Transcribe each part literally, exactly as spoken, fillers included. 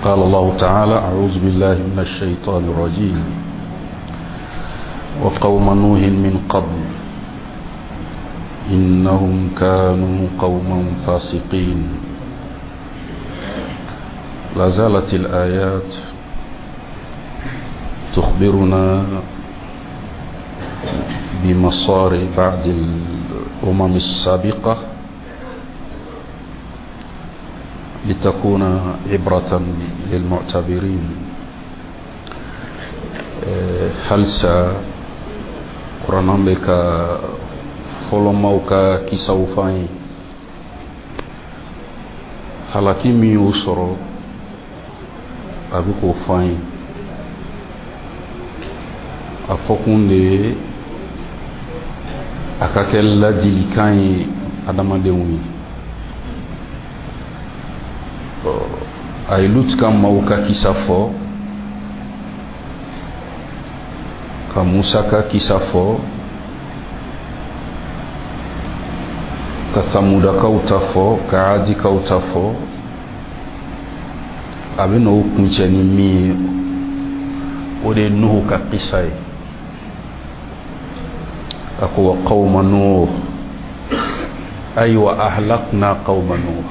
قال الله تعالى: أعوذ بالله من الشيطان الرجيم. وقوم نوح من قبل إنهم كانوا قوما فاسقين. لا زالت الآيات تخبرنا بمصار بعض الأمم السابقة لتكون عبرة للمعتبرين. هل سا قرآن بك فلموك كسوفاين halaki mi y'o sɔrɔ a bɛ k'o fɔ an ye. A fɔkun de ye a ka kɛ ladilikan ye adamadenw ye. A ye Lutu ka maaw ka kisa fɔ, ka Musa ka kisa fɔ, ka Samudakaw ta fɔ, ka Adikaw ta fɔ. A bɛ n'o kuncɛ ni min ye, o de ye Nuhu ka kisa ye. A ko wa qawma Nuh, ay wa ahlakna qawma Nuh.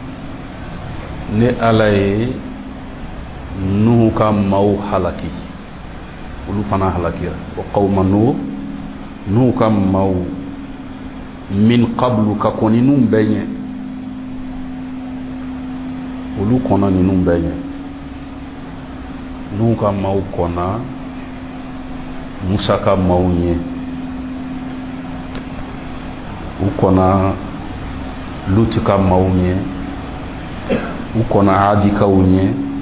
Ne Ala ye Nuhu ka maaw halaki, olu fana halakira. Wa qawma Nuh, Nuhu ka maaw min qablu, ka kɔn ninnu bɛɛ ɲɛ, olu kɔnna ninnu bɛɛ ɲɛ. Nuhu ka maaw kɔnna Musa ka maaw ɲɛ, u kɔnna Lutu ka maaw ɲɛ, u kɔnna Adikaw ɲɛ,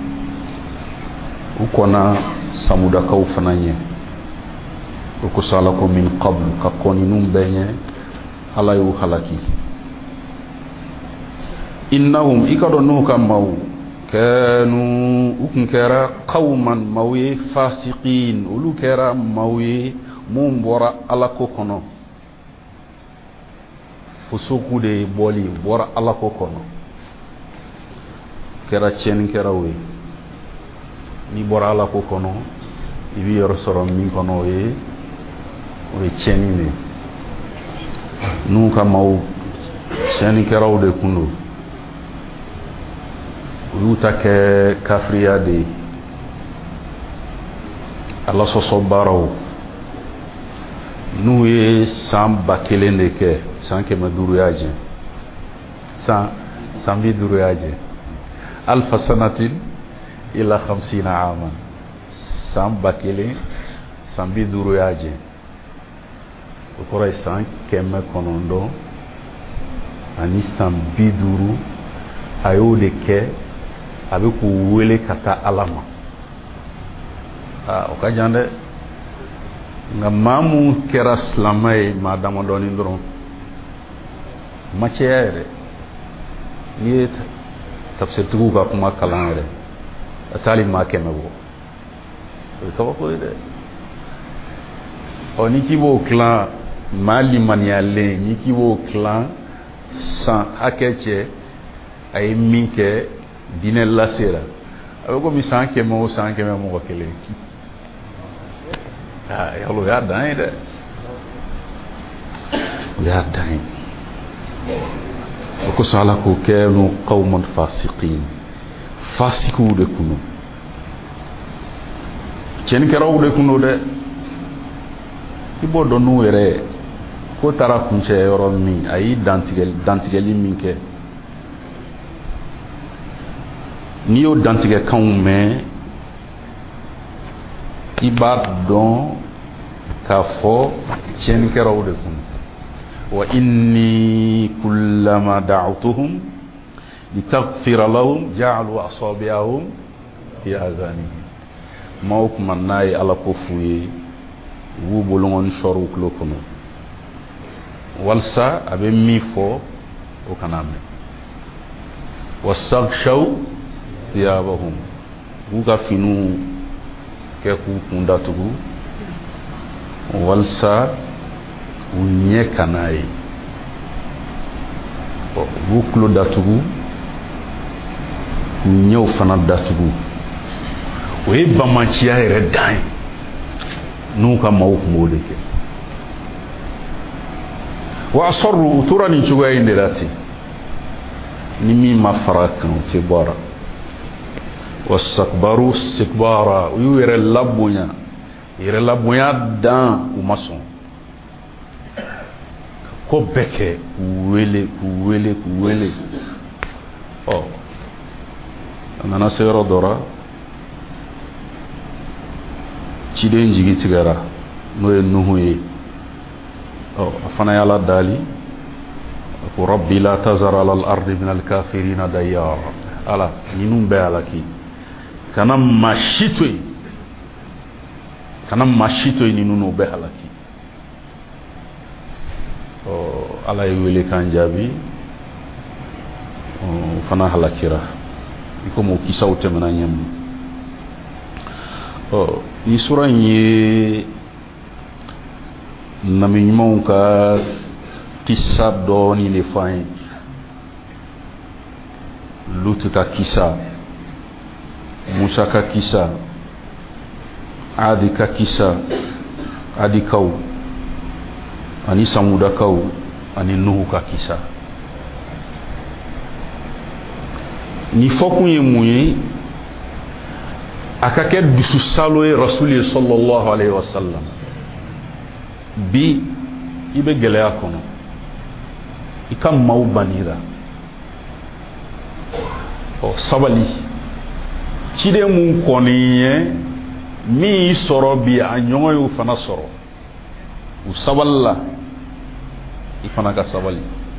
u kɔnna Samudakaw fana ɲɛ. O kosɔn Ala ko min qablu, ka kɔn ninnu bɛɛ ɲɛ, Ala y'u halaki. Innahum, i ka dɔn Nuhu ka maaw, kanu, u kun kɛra qawman, maaw ye fasiqin, olu kɛra maaw ye mun bɔra Ala ko kɔnɔ. Fusuku de ye bɔli, bɔra Ala ko kɔnɔ, kɛra tiɲɛnikɛlaw ye. N'i bɔra Ala ko kɔnɔ, i b'i yɔrɔ sɔrɔ min kɔnɔ, o ye o ye tiɲɛni de. Nuhu ka maaw tiɲɛnikɛlaw de kun don. U y'u ta kɛ kafiriya de ye, Ala sɔsɔ baaraw. Nuhu ye san ba kelen de kɛ, san kɛmɛ duuru y'a jɛ, san san bi duuru y'a jɛ. Alfa sanatin ila khamsina aman, san ba kelen san bi duuru y'a jɛ. O kɔrɔ ye san kɛmɛ kɔnɔntɔn ani san bi duuru. A y'o de kɛ, a bɛ k'u wele ka taa Ala ma. Aa, o ka jan dɛ. Nka maa mun kɛra silamɛ ye maa damadɔni dɔrɔn, ma cɛya yɛrɛ. N'i ye tafsiritigiw ka kuma kalan yɛrɛ, a taali maa kɛmɛ bɔ. O ye kabako ye dɛ. Ɔ ni k'i b'o tilan maa limaniyalen, ni k'i b'o tilan san hakɛ cɛ, a ye min kɛ diinɛ lasera, a bɛ komi san kɛmɛ o san kɛmɛ mɔgɔ kelen. Aa, yalo o y'a dan ye dɛ, o y'a dan ye. O kosɔn Ala k'o kɛ nu qawman fasiqin, fasikiw de kun don, tiɲɛnikɛlaw de kun don dɛ. I b'o dɔn n'u yɛrɛ ko taara kuncɛ yɔrɔ min, a y'i dantigɛ dantigɛli min kɛ. N'i y'o dantigɛkanw mɛn, i b'a dɔn k'a fɔ tiɲɛnikɛlaw de kun. Wa inni kullama da'awtuhum litaghfira lahum ja'alu asabi'ahum fi azanihim. Maaw kuma n'a ye Ala ko f'u ye, u b'u bolongɔni sɔrɔ u tulo kɔnɔ, walasa a bɛ min fɔ o kana mɛn. Wastaghshaw thiyabahum, u ka finiw kɛ k'u kun datugu, walasa u ɲɛ kana ye. U b'u tulo datugu, k'u ɲɛw fana datugu. O ye bamaciya yɛrɛ dan ye n'u ka maaw tun b'o de kɛ. Wa asarru, u tora nin cogoya in de la ten, ni min ma fara kan u tɛ bɔ a la. Wastakbaru istikbara, u y'u yɛrɛ labonya, yɛrɛ labonya dan u ma sɔn. Ko bɛɛ kɛ k'u wele k'u wele k'u wele. Ɔ a nana se yɔrɔ dɔ la, ciden jigi tigɛra n'o ye Nuhu ye. Ɔ a fana ye Ala dali ko rabbi la tazar ala al-ardi min al-kafirina dayyara. Ala, ninnu bɛɛ halaki, kana maa si to yen, kana maa si to yen ninnu bɛɛ halaki. Ɔ Ala ye wele kan jaabi, o fana halakira i komi o kisaw tɛmɛna ɲɛma. Ɔ ni sura in ye nabi ɲumanw ka kisa dɔɔni de fɔ an ye. Lutu ka kisa, Musa ka kisa, Adi ka kisa, Adikaw ani Samudakaw ani Nuhu ka kisa. Ni fɔkun ye mun ye? A ka kɛ dusu salo ye Rasuli sallallahu alaihi wasallam. Bi i bɛ gɛlɛya kɔnɔ, i ka maaw banira. Ɔ sabali, ciden mun kɔni ye min y'i sɔrɔ bi a ɲɔgɔn y'u fana sɔrɔ, u sabalila, i fana ka sabali.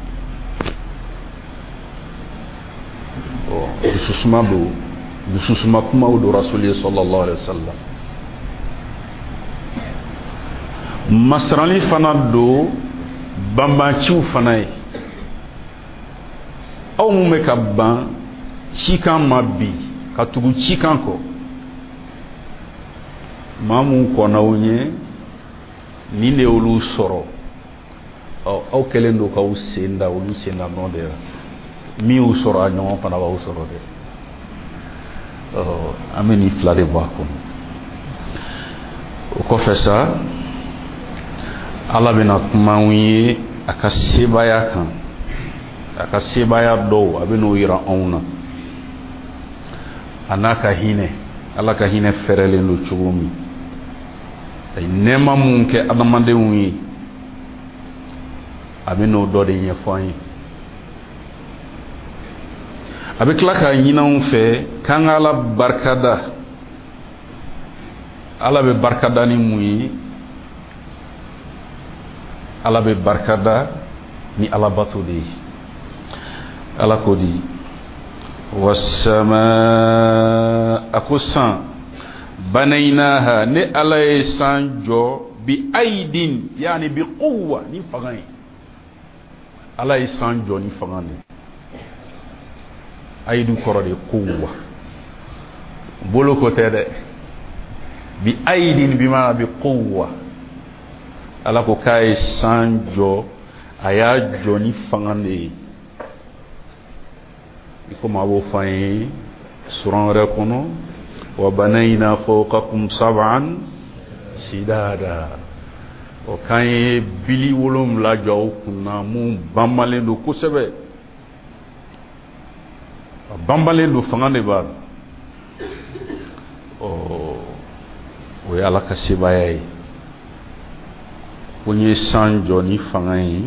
Ɔ dususuma do, dususuma kumaw do Rasuli sallallahu alaihi wasallam. Masrani fana do, banbanciw fana ye. Aw mun bɛ ka ban cikan ma bi ka tugu cikan kɔ, maa mun kɔnɔw ye nin de y'olu sɔrɔ. Ɔ aw kɛlen do k'aw sen da olu sen da nɔ de la. Min y'u sɔrɔ a ɲɔgɔn fana b'aw sɔrɔ dɛ. Ɔ an bɛ nin fila de bɔ a kɔnɔ. O kɔfɛ sa, Ala bɛna kumaw ye a ka sebaya kan, a ka sebaya dɔw a bɛ n'o yira anw na, a n'a ka hinɛ. Ala ka hinɛ fɛrɛlen do cogo min, a ye nɛɛma mun kɛ adamadenw ye, a bɛ n'o dɔ de ɲɛfɔ an ye. A bɛ tila k'a ɲini anw fɛ k'an ka Ala barikada. Ala bɛ barikada ni mun ye? Ala bɛ barikada ni alabato de ye. Ala ko di, wassamaa, a ko san, banaynaha, ne Ala ye san jɔ bi aidin, yani bi quwwa, ni fanga ye. Ala ye san jɔ ni fanga de. Aidu kɔrɔ de quwwa, bolo ko tɛ dɛ. Bi aidin bi ma bi quwwa. Ala ko k'a ye san jɔ, a y'a jɔ ni fanga de ye. I komi a b'o fɔ an ye suran wɛrɛ kɔnɔ, wa banayna fawqakum sab'an shidada. O k'an ye bili wolonwula jɔ aw kunna mun banbalen do kosɛbɛ. A banbalen do, fanga de b'a la. Ɔ o ye Ala ka sebaya ye. Ko n ye san jɔ ni fanga ye,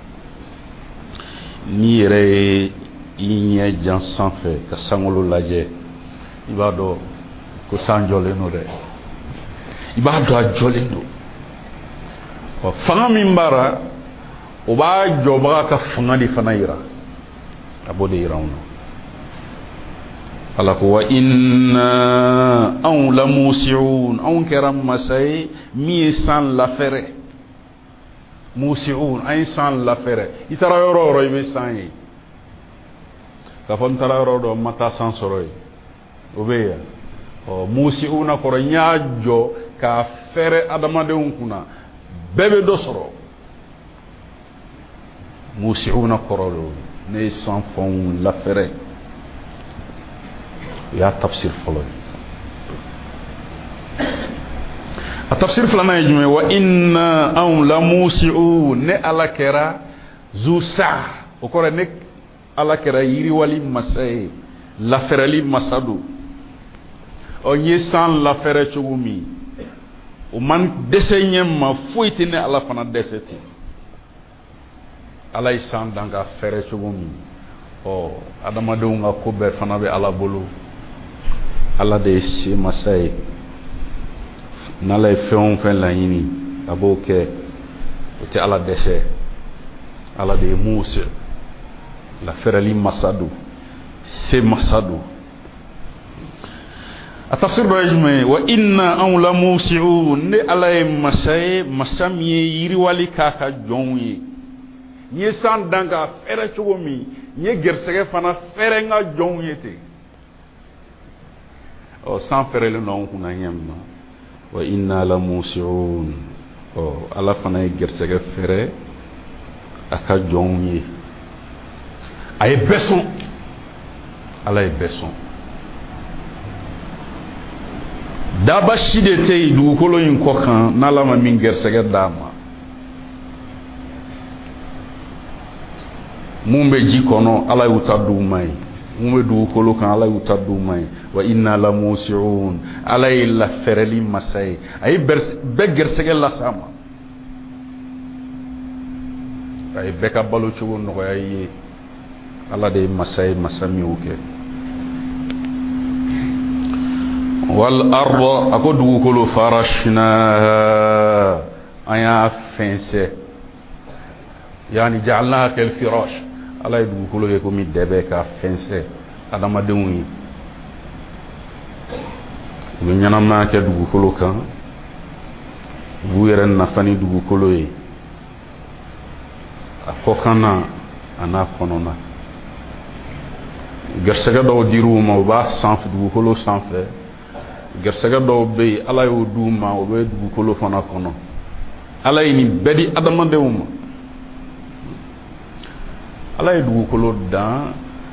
n'i yɛrɛ ye i ɲɛ jan sanfɛ ka sankolo lajɛ, i b'a dɔn ko san jɔlen do dɛ. I b'a dɔn a jɔlen do. Ɔ fanga min b'a la, o b'a jɔbaga ka fanga de fana yira. A b'o de yira anw na. Ala ko wa inna, anw la musi'un, anw kɛra masa ye min ye san lafɛrɛ. Musi'un, an ye san lafɛrɛ. I taara yɔrɔ o yɔrɔ i bɛ san ye. K'a fɔ n taara yɔrɔ dɔ n ma taa san sɔrɔ yen, o bɛ yen. Ɔ musi'una kɔrɔ n y'a jɔ k'a fɛrɛ adamadenw kunna, bɛɛ bɛ dɔ sɔrɔ. Musi'una kɔrɔ do, ne ye san fɛnw lafɛrɛ. ya tafsir folo a tafsir flana jume wa inna aw la musi'un ne ala kera zu sa o kore nek ala kera yiri wali masay la ferali masadu o nyi san la fere chugumi o man desenyem ma foiti ne ala fana deseti ala isan danga fere chugumi o adama de nga ko be fana be ala bolu ala de si masay na lay feon fen la yini aboke te ala dese ala de musa la ferali masadu se masadu atafsir do yjume wa inna aw la musi'un ne ala masay masamiye yiri wali kaka jonyi ni san danga fere chogomi ni gersege fana fere nga jonyete o san fere le non kuna nyamma wa inna la musi'un o ala fana gersege fere aka jonyi ay beson ala ay beson daba shide te du kolo yin ko kan nala ma min gersege dama mumbe jikono ala utadu mai mumbe du kolo kan ala utadu mai wa inna la musi'un ala illa ferali masai ay be gersege la sama ay beka balu chugo no ay ala de masai masami uke wal arda akodu kolo farashna aya fense yani ja'alnaha kal firash ala du kolo ke ko mi debe ka fense adama dewi bu nyana ma ke du kolo kan bu yeren na fani du kolo yi akokana ana konona gersaga do diru ma ba sanf du kolo sanfe gersaga do be ala yo duma o be du kolo fana kono ala ni bedi adama dewuma ala yi du kolo dan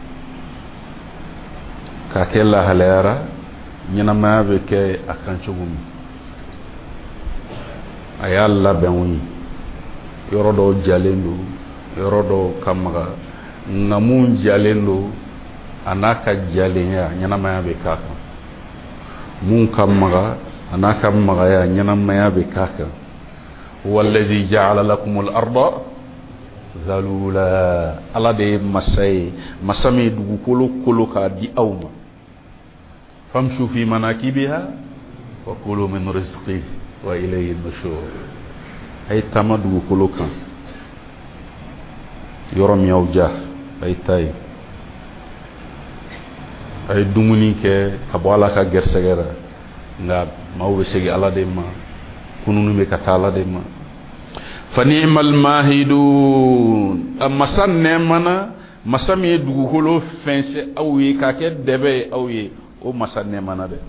ka kella halera nyina ma be ke akan chugum ayalla benwi yorodo jalendo yorodo kamaga ngamun jalendo anaka jalenya nyina ma be kaka mun kamaga anaka maga ya nyina ma be kaka wallazi ja'ala lakumul arda zalula ala de masay masami dugu kolo kolo ka di awma famshu fi manakibiha wa kulu min rizqi wa ilayhi nushur ay tamadu kolo kan yorom yaw ja ay tay ay dumuni ke abala ka gersegera nga mawbe segi ala de ma kununu be katala de ma fani'mal mahidun amma sanne mana masami dugu holo fense awye ka ke debe awye o masanne mana de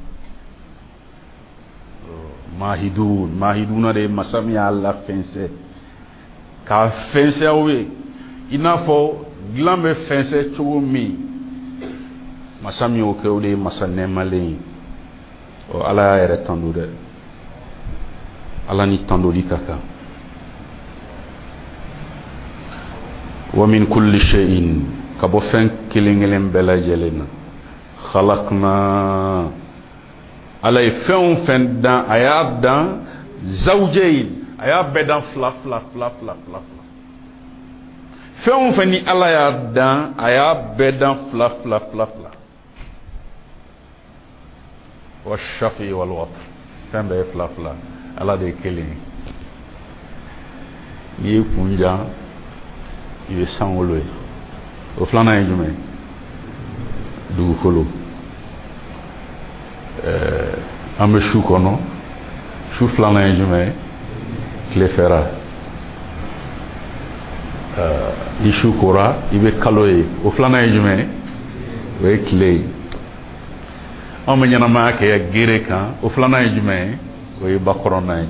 mahidun mahiduna de masami alla fense ka fense awye inafo glambe fense chumi masami o ke o de masanne malen o ala ere tandu de ala ni tandu di kaka wa min kulli shay'in kabo fen kilingelen bela jelena khalaqna alay fen fen dan aya dan zawjayn aya bedan fla fla fla fla fla fen fen ni ala ya dan aya bedan fla fla fla fla wa shafi wal watr fen be fla fla ala de kiling yi kunja ibe sanwolo o flana jume du kolo euh ambe chou kono chou flana jume clefera euh ishu kora ibe kaloye o flana jume we clay ame nyana ma ke ya gere kan o flana jume we bakorona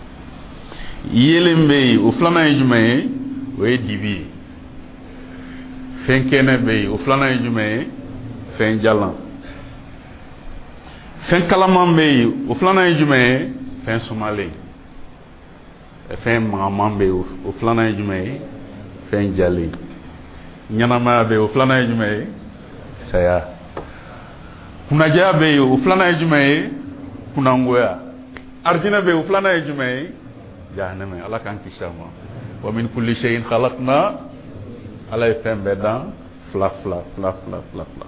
yelembe o flana jume we dibi fenkene be o flana jume fen jalan fɛn kalaman bɛ yen o filanan ye jumɛn ye fɛn sumalen fɛn mangaman bɛ yen o filanan ye jumɛn ye fɛn jalen ɲanamaya bɛ yen o filanan ye jumɛn ye saya kunnajɛya bɛ yen o filanan ye jumɛn ye kunnangoya arijinɛ bɛ yen o filanan ye jumɛn ye jahanama ala k'an kisi a ma wa min kulli shay'in khalaqna ala ye fɛn bɛɛ dan fila fila fila fila fila fila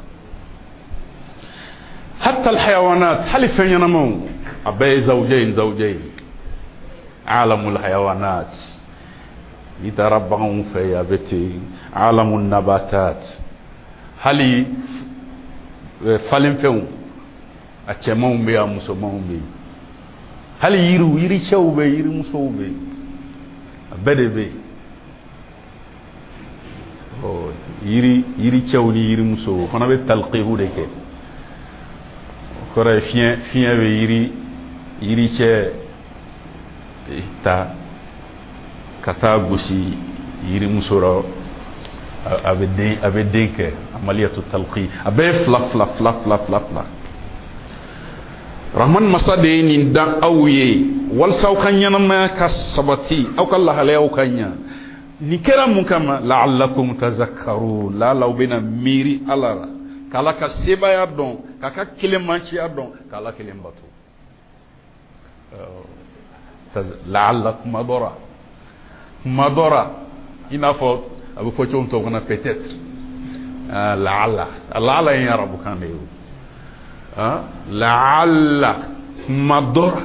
hatta alhayawanat hali fɛn ɲɛnamaw a bɛɛ ye zawjayn zawjayn alamul hayawanat n'i taara baganw fɛ yen a bɛ ten alamul nabatat hali falenfɛnw a cɛmanw bɛ yen a musomanw bɛ yen hali yiriw yiricɛw bɛ yen yirimusow bɛ yen a bɛɛ de bɛ yen yiri yiricɛw ni yirimusow fana bɛ talqihu de kɛ o kɔrɔ ye fiɲɛ fiɲɛ bɛ yiri yiricɛ ta ka taa gosi yirimuso rɔ a bɛ den a bɛ den kɛ amaliyatu talqih a bɛɛ ye fila fila fila fila fila fila rahman masa de ye nin dan aw ye walasa aw ka ɲɛnamaya ka sabati aw ka lahalayaw ka ɲa nin kɛra mun kama la'allakum tazakkarun la'alla aw bɛna miiri ala la k'ala ka sebaya dɔn k'a ka kelenmanciya dɔn k'ala kelen bato la'alla kuma dɔra kuma dɔra i n'a fɔ a bɛ fɔ cogo min tɔw kana peut-être la'alla la'alla ye arabukan de ye la'alla kuma dɔra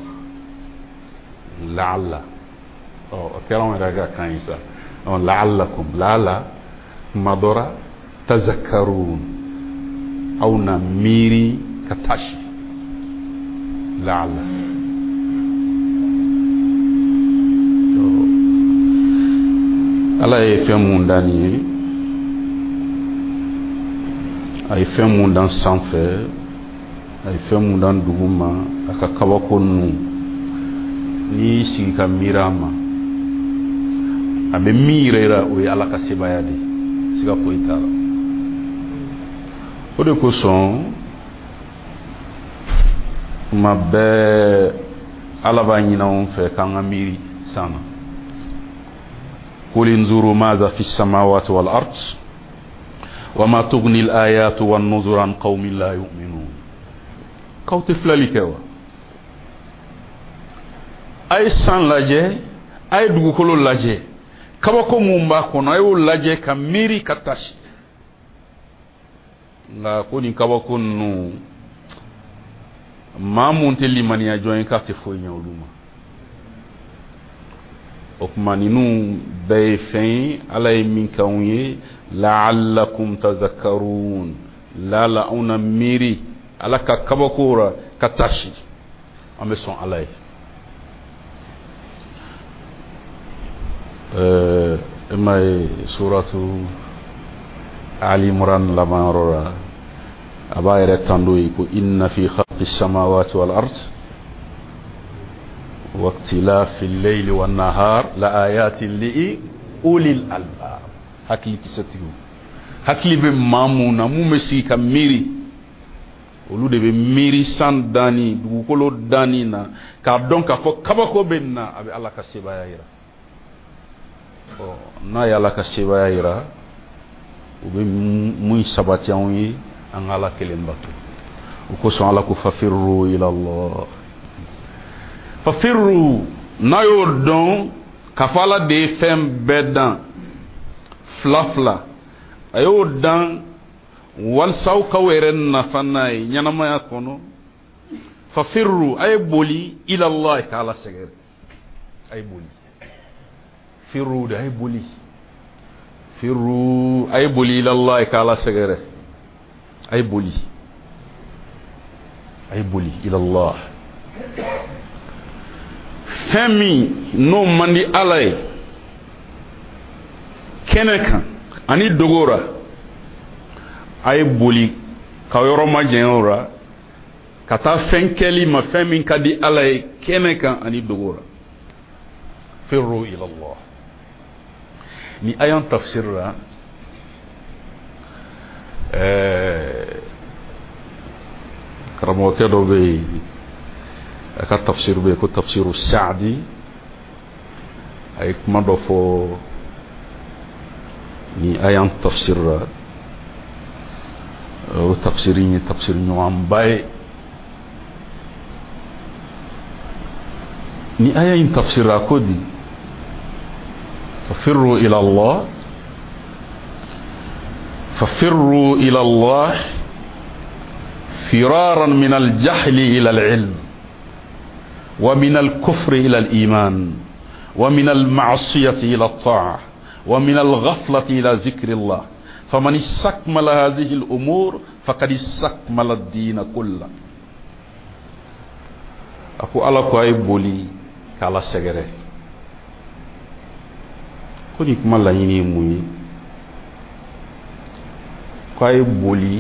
la'alla ɔ o kɛra anw yɛrɛ ka kan ye sa la'allakum la'alla kuma dɔra tazakkarun aw na miiri ka tashi la'alla ala ye fɛn mun dan nin ye a ye fɛn mun dan sanfɛ a ye fɛn mun dan duguma a ka kabako ninnu n'i y'i sigi ka miiri a ma a bɛ min yira yira o ye ala ka sebaya de siga foyi t'a la o de kosɔn tuma bɛɛ ala b'a ɲini anw fɛ k'an ka miiri san na قل انظروا ماذا في السماوات والأرض وما تغني الآيات والنذر عن قوم لا يؤمنون kaw tɛ filɛli kɛ wa a ye san lajɛ a ye dugukolo lajɛ kabako mun b'a kɔnɔ a y'o lajɛ ka miiri ka tasi nka ko nin kabako ninnu maa mun tɛ limaniya jɔn ye k'a tɛ foyi ɲɛ olu ma o kuma ninnu bɛɛ ye fɛn ye ala ye min k'anw ye la'allakum tazakkarun lala anw na miiri ala ka kabako ra ka tashi an bɛ sɔn ala ye ɛɛ e ma ye suratu ali imran laban yɔrɔ la a b'a yɛrɛ tando ye ko inna fi khalqi samawati wal ard واختلاف الليل والنهار لآيات لأولي الألباب hakili kisatigiw hakili bɛ maa mun na mun bɛ sigi ka miiri olu de bɛ miiri san danni dugukolo danni na k'a dɔn k'a fɔ kabako bɛ nin na a bɛ ala ka sebaya yira ɔ n'a ye ala ka sebaya yira u bɛ mun sabati anw ye an ka ala kelen bato o kosɔn ala ko fafirru ila Allah fafirru n'a y'o dɔn k'a fɔ ala de ye fɛn bɛɛ dan fila fila a y'o dan walasa aw k'aw yɛrɛ nafa n'a ye ɲɛnamaya kɔnɔ fafirru a ye boli ila Allah k'ala sɛgɛrɛ a ye boli firru de a ye boli firru a ye boli ila Allah k'ala sɛgɛrɛ a ye boli a ye boli ila Allah fɛn min n'o man di ala ye kɛnɛ kan ani dogora a ye boli ka yɔrɔ ma janya o ra ka taa fɛn kɛli ma fɛn min ka di ala ye kɛnɛ kan ani dogora firru ila Allah ni ayan tafsir la ɛɛ karamɔgɔkɛ dɔ bɛ yen a ka tafsir bɛ yen ko tafsiru Saadi a ye kuma dɔ fɔ ni ayan tafsir la o tafsir in ye tafsir ɲɔgɔnba ye ni aya in tafsir la ko di fafirru ila Allah fafirru ila Allah firaran min al-jahli ila al-ilm wa min al-kufri ila al-iman wa min al-ma'siyati ila at-ta'ah wa min al-ghaflati ila zikri Allah faman istakmala hadhihi al-umur faqad istakmala ad-din kullahu. Aku ala ko ay boli kala segere ko ni kuma laɲini mun ye ko ay boli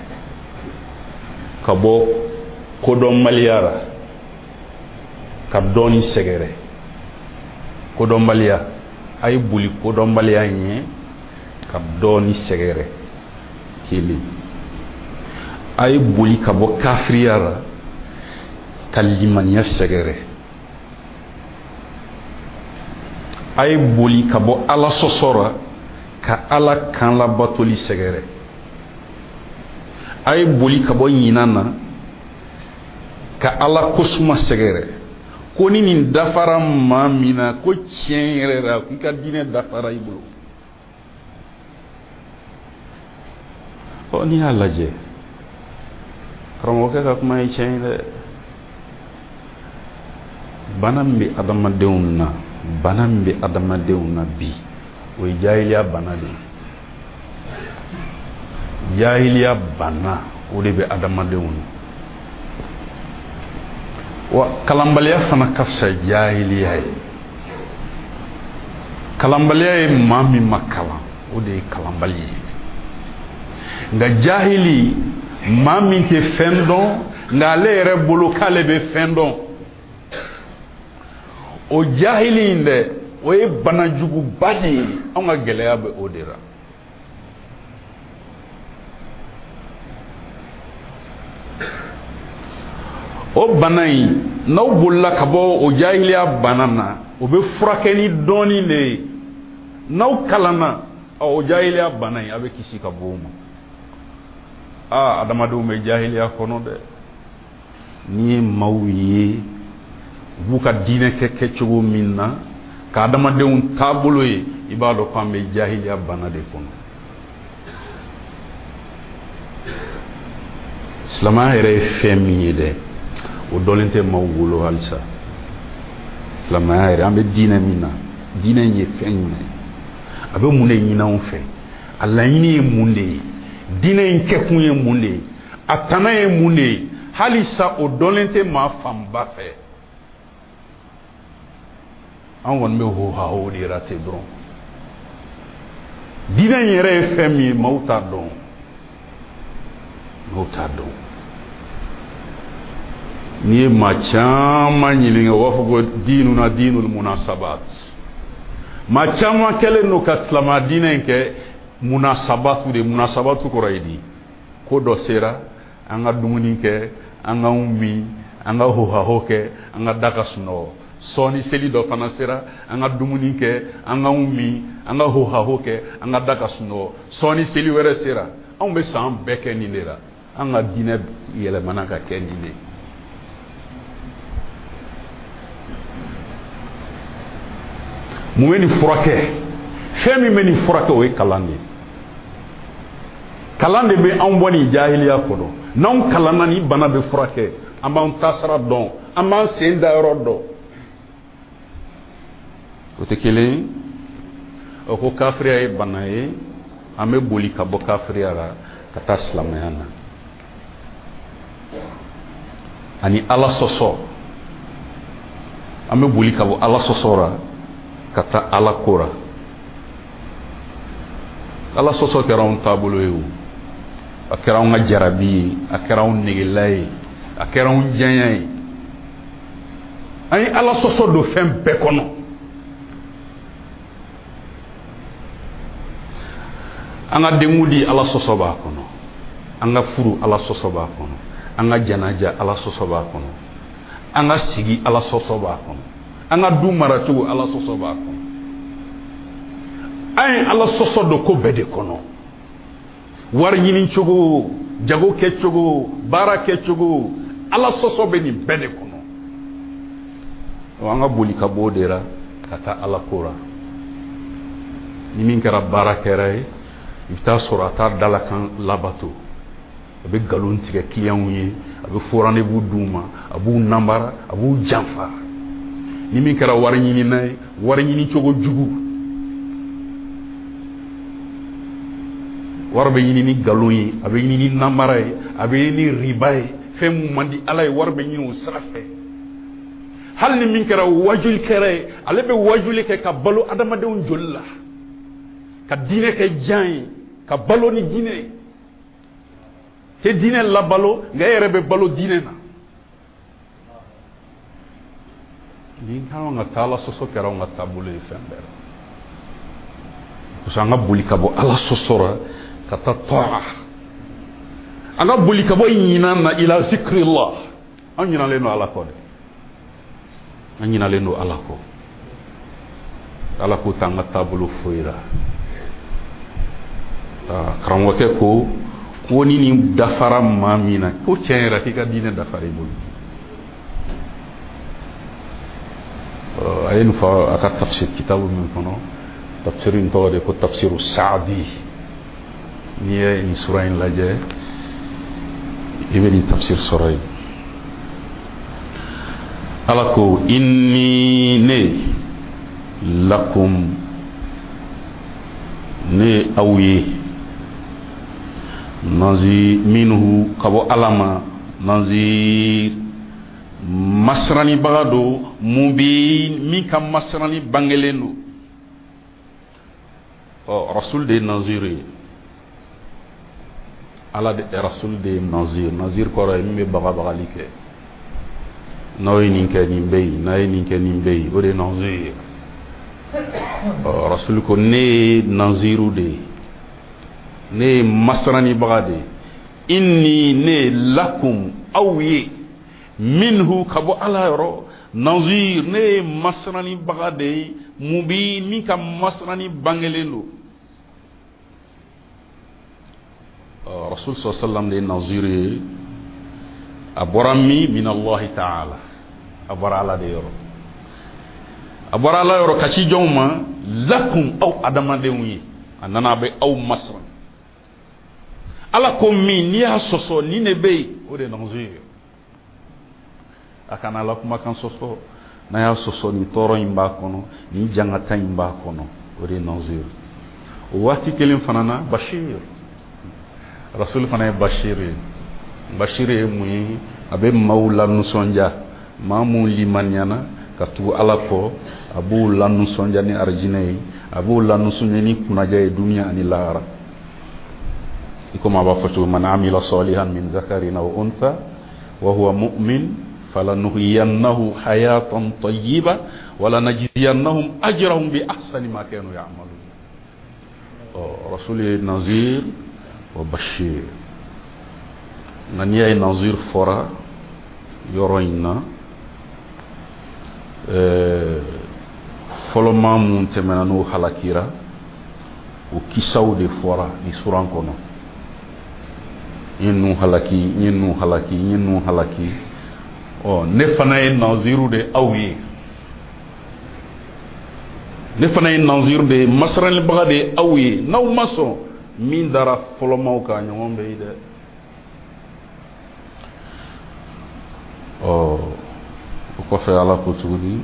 ka bɔ kodɔnbaliya la ka dɔɔni sɛgɛrɛ kodɔnbaliya a ye boli kodɔnbaliya ɲɛ ka dɔɔni sɛgɛrɛ kelen a ye boli ka bɔ kafiriya la ka limaniya sɛgɛrɛ a ye boli ka bɔ ala sɔsɔ la ka ala kan labatoli sɛgɛrɛ a ye boli ka bɔ ɲinan na ka ala kosuma sɛgɛrɛ ko ni nin dafara maa min na ko tiɲɛ yɛrɛ la k'i ka diinɛ dafara i bolo. Ɔ n'i y'a lajɛ karamɔgɔkɛ ka kuma ye tiɲɛ ye dɛ. Bana min bɛ adamadenw na bana min bɛ adamadenw na bi o ye jahiliya bana de ye. Jahiliya bana o de bɛ adamadenw na. Wa kalanbaliya fana ka fisa jahiliya ye. Kalanbaliya ye maa min ma kalan o de ye kalanbali ye. Nka jahili maa min tɛ fɛn dɔn nka ale yɛrɛ bolo k'ale bɛ fɛn dɔn. O jahili in dɛ o ye banajuguba de ye. Anw ka gɛlɛya bɛ o de la. O bana in n'aw bolila ka bɔ o jahiliya bana na o bɛ furakɛ ni dɔɔni de ye. N'aw kalanna o jahiliya bana in a bɛ kisi ka bɔ o ma. Aa adamadenw bɛ jahiliya kɔnɔ dɛ. N'i ye maaw ye u b'u ka diinɛ kɛ kɛcogo min na ka adamadenw taabolo ye i b'a dɔn k'an bɛ jahiliya bana de kɔnɔ. Silamɛya yɛrɛ ye fɛn min ye dɛ o dɔnlen tɛ maaw bolo halisa. Silamɛya yɛrɛ an bɛ diinɛ min na diinɛ in ye fɛn jumɛn ye a bɛ mun de ɲini anw fɛ a laɲini ye mun de ye diinɛ in kɛkun ye mun de ye a tana ye mun de ye halisa o dɔnlen tɛ maa fanba fɛ. An kɔni bɛ ho-ha-ho de la ten dɔrɔn. Diinɛ in yɛrɛ ye fɛn min ye maaw t'a dɔn maaw t'a dɔn. N'i ye maa caman ɲininka u b'a fɔ ko diinuna diinul munasabat. Maa caman kɛlen don ka silamɛya diinɛ in kɛ munasabatu de munasabatu kɔrɔ ye di ko dɔ sera an ka dumuni kɛ an ka min an ka ho-ha-ho kɛ an ka da ka sunɔgɔ. Sɔɔni seli dɔ fana sera an ka dumuni kɛ an ka min an ka ho-ha-ho kɛ an ka da ka sunɔgɔ. Sɔɔni seli wɛrɛ sera anw bɛ san bɛɛ kɛ nin de la. An ka diinɛ yɛlɛmana ka kɛ nin de. Mun bɛ nin furakɛ fɛn min bɛ nin furakɛ o ye kalan de ye. Kalan de bɛ anw bɔ nin jahiliya kɔnɔ. N'anw kalanna ni bana bɛ furakɛ an b'an tasira dɔn an b'an sen da yɔrɔ dɔn. O tɛ kelen ye. O ko kafiriya ye bana ye an bɛ boli ka bɔ kafiriya la ka taa silamɛya na. Ani ala sɔsɔ an bɛ boli ka bɔ ala sɔsɔ la ka taa ala ko la. Ala sɔsɔ kɛra anw taabolo ye o. A kɛra anw ka jarabi ye a kɛra anw negela ye a kɛra anw diɲɛ ye. An ye ala sɔsɔ don fɛn bɛɛ kɔnɔ. An ka denw di ala sɔsɔ b'a kɔnɔ. An ka furu ala sɔsɔ b'a kɔnɔ. anga janaja ala sosoba kono anga sigi ala sosoba kono anga du marachu ala sosoba kono ay ala sosodo ko bede kono war nyini chogo jago ke chogo bara ke chogo ala sosobe ni bede kono anga boli ka bodera kata ala kora ni min kara bara kere ita surata dalakan labato abe galon tige client yi abe fo rendez-vous duma abu nambara abu janfa ni min kara war nyini nay war nyini chogo jugu warbe yini ni galon yi abe yini ni nambara yi abe ni riba yi fem mandi alay warbe yini usrafe hal ni min kara wajul kere alebe wajul ke ka balo adama de on jolla ka dine ke jan ka balo ni dine te dine la balo nga yerebe balo dine na ni hawo nga tala soso kera nga tabule fember kusanga bulika bo ala sosora kata ta'a anga bulika bo yina na ila zikrillah anyina leno ala ko de anyina leno ala ko ala ko tanga tabulu foira ah karamwoke ko woni ni dafara mamina ko tienra ki ka dine dafare bul ayen fa aka tafsir kitabu min kono tafsirin to de ko tafsiru saadi ni ni surain laje ibedi tafsir suray alako inni ne lakum ne awi nanzi minhu kabo alama nanzi masrani bagado mubi mi kam masrani bangelenu oh rasul de naziri ala de rasul de nazir nazir ko ray mi baga bagalike noy ni ke ni bey nay ni ke ni bey o de nazir oh rasul ko ne naziru de ne masrani bagade inni ne lakum awi minhu kabo ala ro nazir ne masrani bagade mubi mi kam masrani bangelelo uh, rasul sallallahu alaihi wasallam de nazir aborami min allah ta'ala abora ala de yoro abora ala yoro kaci jomma lakum aw adama de wi anana be aw masran ala ko min ni ya soso ni ne be o de nazir akana la kuma kan soso na ya soso ni toro imba kono ni jangata imba kono o de nazir wati kelim fanana bashir rasul fanay bashir bashir e muy abe mawla nusonja mamu limanyana katu ala ko abu lanu sonja ni arjine abu lanu sunyani kunaja e dunya ani lara iko ma ba fatu man amila salihan min dhakarin aw untha wa huwa mu'min falanuhyiyannahu hayatan tayyiba wa lanajziyannahum ajrahum bi ahsani ma kanu ya'malun oh rasul nazir wa bashir naniya nazir fora yoroina euh foloma mun temenanu halakira o kisaw de fora ni suran kono yenu halaki yenu halaki yenu halaki o ne fana e naziru de awi ne fana e naziru de masran bagade awi naw maso min dara foloma ka nyombe ide o ko fe ala ko tudi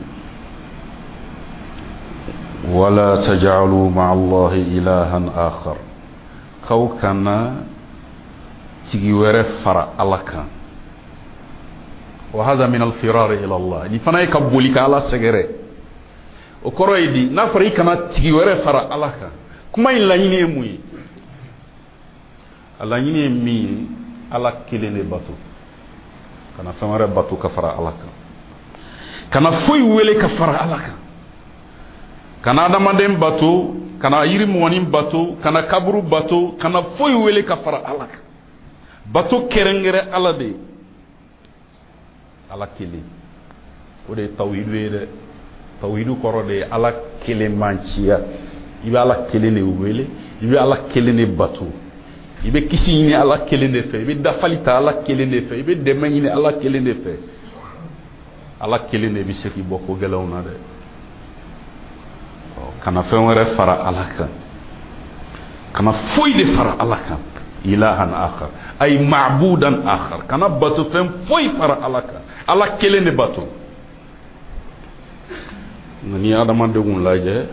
wala taj'alu ma'a allahi ilahan akhar kaw kana tigi were fara alaka wa hada min al-firar ila Allah ni fana ka bolika ala segere o koroydi na fari kana tigi were fara alaka kuma illa yini muyi ala yini mi ala kilene batu kana famara batu ka fara alaka kana foy wele ka fara alaka kana adamaden batu kana yiri monin batu kana kaburu batu kana foy wele ka fara alaka batu kerengere ala de ala kelen o de tawhidu ye dɛ tawhidu kɔrɔ de ala kelen manciya i bɛ ala kelen de wele i bɛ ala kelen de bato i bɛ kisi ɲini ala kelen de fɛ i bɛ dafali ta ala kelen de fɛ i bɛ dɛmɛ ɲini ala kelen de fɛ ala kelen de bɛ se k'i bɔ ko gɛlɛnw na dɛ kana fɛn wɛrɛ fara ala kan kana foyi de fara ala kan ilahan akhar ay ma'budan akhar kana bato fɛn foyi fara ala kan ala kelen de bato ni adamadenw lajɛ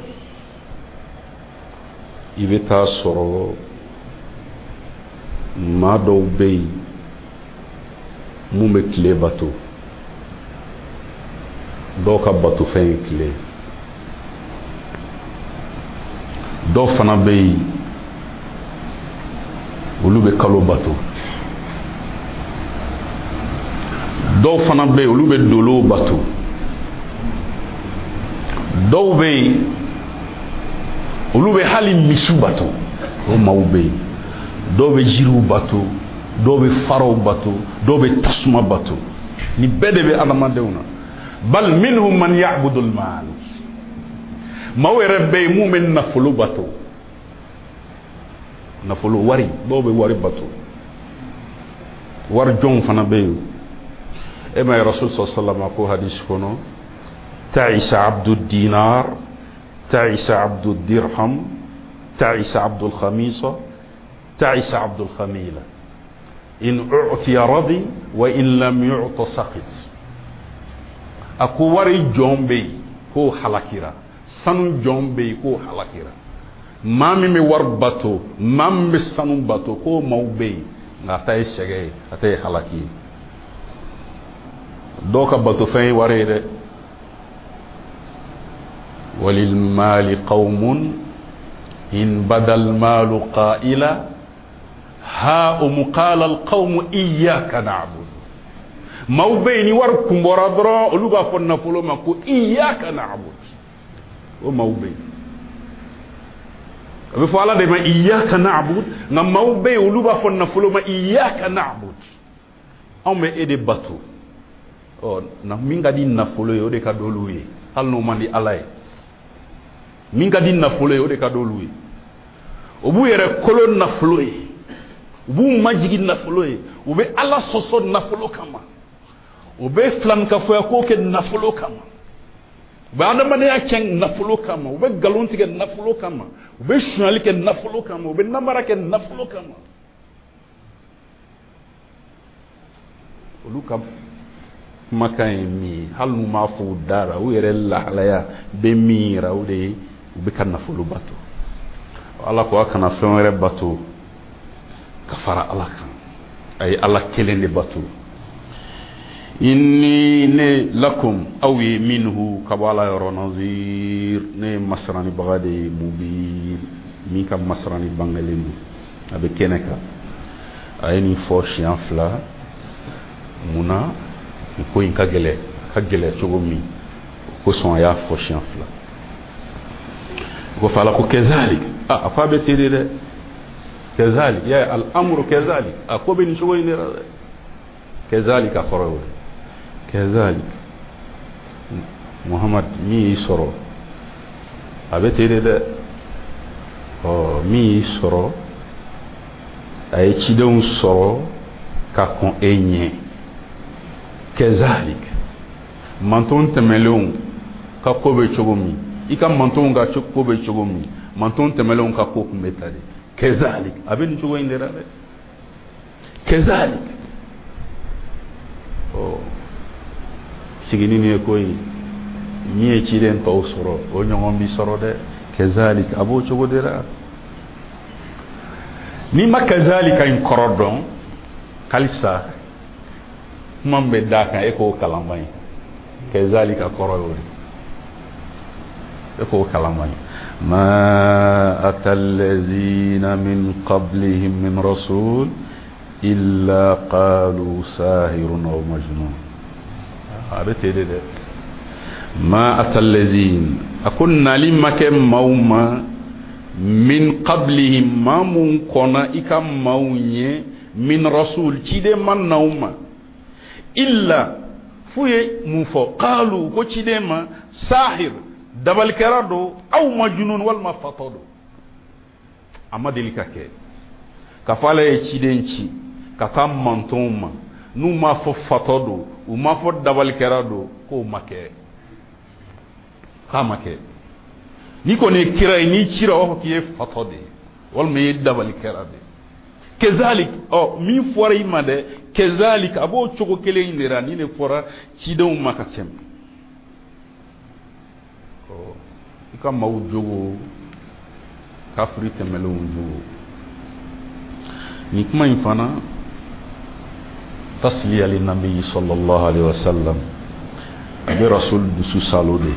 i bɛ taa sɔrɔ maa dɔw bɛ yen mun bɛ tile bato dɔw ka bato fɛn ye tile dɔw fana bɛ yen olu bɛ kalo bato dɔw fana bɛ yen olu bɛ dolo bato dɔw bɛ yen olu bɛ hali misiw bato o maaw bɛ yen dɔw bɛ jiriw bato dɔw bɛ faraw bato dɔw bɛ tasuma bato ni bɛɛ de bɛ adamadenw na bal minhum man ya'budu al-mal maaw yɛrɛ bɛ yen mun bɛ nafolo bato nafolo wari dɔw bɛ wari bato wari jɔnw fana bɛ yen e ma ye rasul sallallahu alaihi ko hadisi kɔnɔ ta'isa abdu dinar ta'isa abdu dirham ta'isa abdu khamisa ta'isa abdu khamila in u'tiya radi wa in lam yu'ta saqit ako wari jɔn bɛ yen ko halakira sanu jɔn bɛ yen ko halakira maa min bɛ wari bato maa min bɛ sanu bato ko maaw bɛ yen nka a ta ye sɛgɛ ye a ta ye halaki ye dɔw ka bato fɛn ye wari ye dɛ walilmali qawmun in badal malu qaila ha um qala alqawmu iyyaka na'budu maaw bɛ yen ni wari kun bɔra dɔrɔn olu b'a fɔ nafolo ma ko iyyaka na'budu o maaw bɛ yen a bɛ fɔ ala de ma iyyaka na'bud nka maaw bɛ yen olu b'a fɔ nafolo ma iyyaka na'bud anw bɛ e de bato ɔ na min ka di nafolo ye o de ka di olu ye hali n'o man di ala ye min ka di nafolo ye o de ka di olu ye u b'u yɛrɛ kolo nafolo ye u b'u majigin nafolo ye u bɛ ala sɔsɔ nafolo kama u bɛ filankafoya ko kɛ nafolo kama u bɛ adamadenya tiɲɛ nafolo kama u bɛ nkalon tigɛ nafolo kama u bɛ suɲɛli kɛ nafolo kama u bɛ namara kɛ nafolo kama olu ka kumakan ye min ye hali n'u m'a fɔ u da la u yɛrɛ lahalaya bɛ min yira o de ye u bɛ ka nafolo bato ala ko a kana fɛn wɛrɛ bato ka fara ala kan a ye ala kelen de bato inni ne lakum aw ye minhu ka bɔ ala yɔrɔ nazir ne ye masiranibaga de ye mubin min ka masirani bangelen don a bɛ kɛnɛ kan a ye nin fɔ siɲɛ fila munna nin ko in ka gɛlɛ ka gɛlɛ cogo min kosɔn a y'a fɔ siɲɛ fila ko fɔ ala ko kɛzalik a ko a bɛ ten de dɛ kɛzalik ya al'amuru kɛzalik a ko bɛ nin cogo in de la dɛ kɛzalik a kɔrɔ ye kɛzalik muhamad min y'i sɔrɔ a bɛ ten de dɛ ɔ min y'i sɔrɔ a ye cidenw sɔrɔ ka kɔn e ɲɛ kɛzalik manton tɛmɛlenw ka ko bɛ cogo min i ka mantonw ka ko bɛ cogo min manton tɛmɛlenw ka ko tun bɛ ta de kɛzalik a bɛ nin cogo in de la dɛ kɛzalik ɔ sigini ni ye ko ye min ye ciden tɔw sɔrɔ o ɲɔgɔn bi sɔrɔ dɛ kɛzalik a b'o cogo de la n'i ma kɛzalika in kɔrɔ dɔn halisa kuma min bɛ d'a kan e k'o kalanba ye kɛzalika kɔrɔ y'o de e k'o kalanba ye ma ata allazina min qablihim min rasul illa qalu sahirun aw majnun a bɛ ten de dɛ ma ata allazina a ko nali ma kɛ maaw ma min qablihim ma mun kɔnna i ka maaw ye min rasul ciden ma n'aw ma illa fuye mun fo qalu ko cidema sahir dabal karado aw majnun wal mafatodo amadeli kake ka fala e cidenci ka kam mantoma nu ma fo fatodo u ma fo dabal karado ko make ka make ni ko ne kira ni cira wa ko ye fatode wal me dabal karade kezalik oh mi fora imade kezalik abo choko kele indera ni ne fora cidew makatem oh ika mawjogo kafri temelo jogo ni kuma infana tasliya lin nabi sallallahu alaihi wasallam abi rasul dusu salode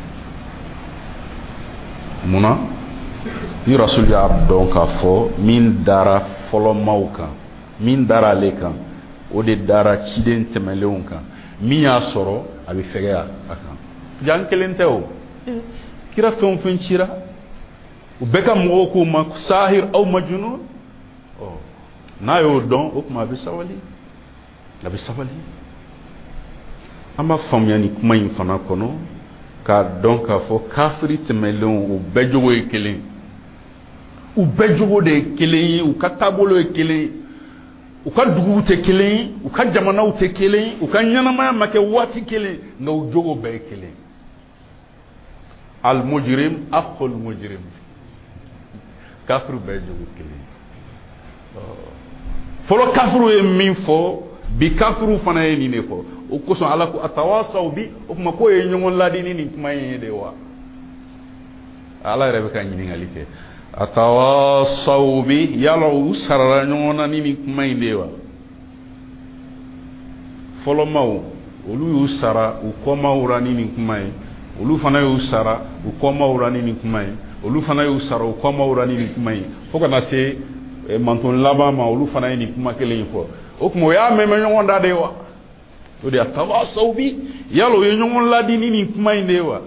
muna ni rasul ya abdon ka fo min dara folo mauka min dara leka o de dara ciden temeleon kan min ya soro abi fegea akan jan kelente o kira fon fon cira u beka mo ko ma sahir aw majnun oh na yo don o kuma bi sawali abi sawali ama famya ni kuma in fana kono ka donc fo kafiri temeleon o bejogo ekelen u bejogo de kelen u ka tabolo ekelen u ka dugu te kelen u ka jamana u te kelen u ka nyanama make wati kelen nga u jogo be kelen al mujrim akhul mujrim kafru bejogo kelen folo kafru e min fo bi kafru fana e ni ne fo o ko so ala ko atawasaw bi o kuma ko e nyongon ladini ni kuma e de wa ala rebe ka nyini ngalike atawasaw bi yalo usara nyongona nini kuma e de wa folo maw olu usara u ko mawra nini kuma e olu fana usara u ko mawra nini kuma e olu fana usara u ko mawra nini kuma e foko na se e manton laba ma olu fana ni kuma kele info o kuma ya meme nyongonda de wa to dia tawasaw bi yalo yo nyongon la di ni kuma inde wa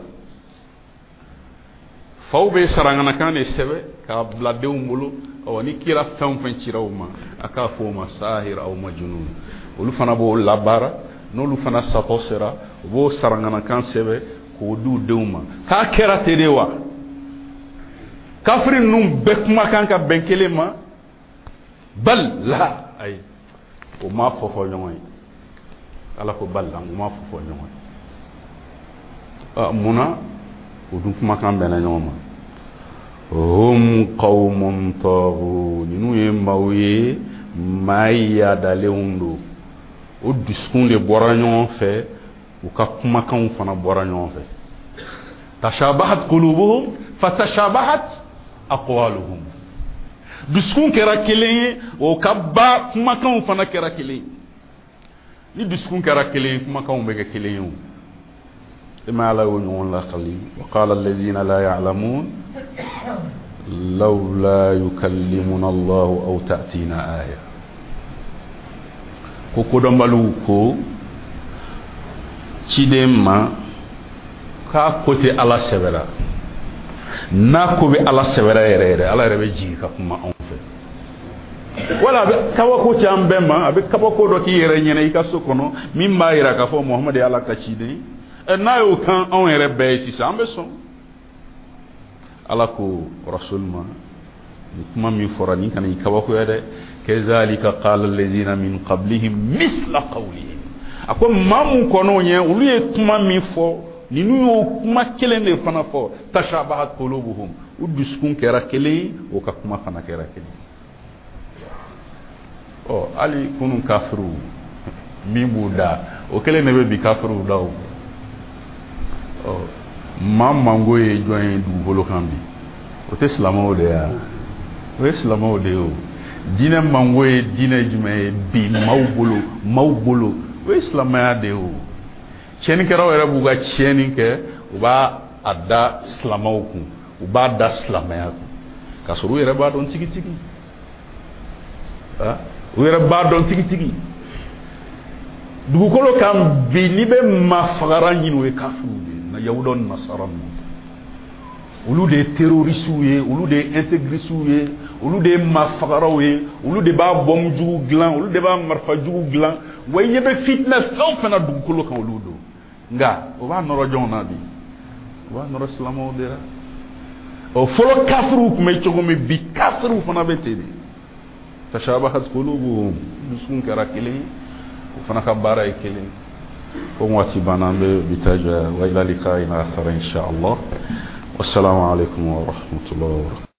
fawbe sarangana kane sebe ka blade umbulo o ni kira fam fan cirawma aka fo ma sahir aw majnun olu fana bo labara no lu fana satosera bo sarangana kan sebe ko du deuma ka kerate de wa kafrin num bekuma kan ka benkelema bal la ay o ma fofo ñoy ala ko bal am ma fofo ñoy ah muna o dum kuma kan bena ñoma hum qaumun taghun nu e mawye maya daleundo o diskun le borañon fe o ka kuma kan fana borañon fe tashabahat qulubuhum fatashabahat aqwaluhum duskun kera kelen o kabba kuma kan fana kera kelen ni duskun kera kelen kuma kan be kelen yo ma la won la khali wa qala allazina la ya'lamun laula yukallimuna Allah aw ta'tina aya ko ko do malu ko cidema ka kote ala severa na ko be ala severa yere ala rebe ji ka kuma on fe wala be kawa ko chambe ma abe kawa ko do ki yere nyene ika sokono mimma ira ka fo muhammad ala ka chide e na yo kan on yere be si sambe so ala ko rasul ma kuma mi forani kan kawa ko yede kezalika qala allazina min qablihim misla qawlihim akom mamu kono nye uluye kuma mi fo ni nu kuma kelen de fana fo tashabahat qulubuhum uduskun kera kele o ka kuma fana kera kele o ali kunu kafiru mi buda o kele ne be bi kafiru daw o mamma ngoye joyen du bolo kambi o te islamo de ya o islamo de o dina mangoye dina jume bi mawbolo mawbolo o islamaya de o cheni kera wera buga cheni ke uba adda islamaw ku uba da islamaya ku kasuru yera ba don tigi tigi ha wera ba don tigi tigi dugukolo kam bi ni be mafagara nyinu e kafu na yawdon nasaran olu de ye terrorisiw ye olu de ye intégrisiw ye olu de ye mafagaraw ye olu de b'a bɔmu jugu dilan olu de b'a marifa jugu dilan wa i ɲɛ bɛ fitinɛ fɛn o fɛn na dugukolo kan olu don nka o b'a nɔrɔ jɔnw na bi o b'a nɔrɔ silamɛw de la ɔ fɔlɔ kafiriw tun bɛ cogo min bi kafiriw fana bɛ ten de tashabahat qulubuhum dusukun kɛra kelen ye o fana ka baara ye kelen ko waati banna an bɛ bi ta jɔ wa ila liqa'in akhar insha Allah wassalamu alaikum wa rahmatullahi wa barakatuh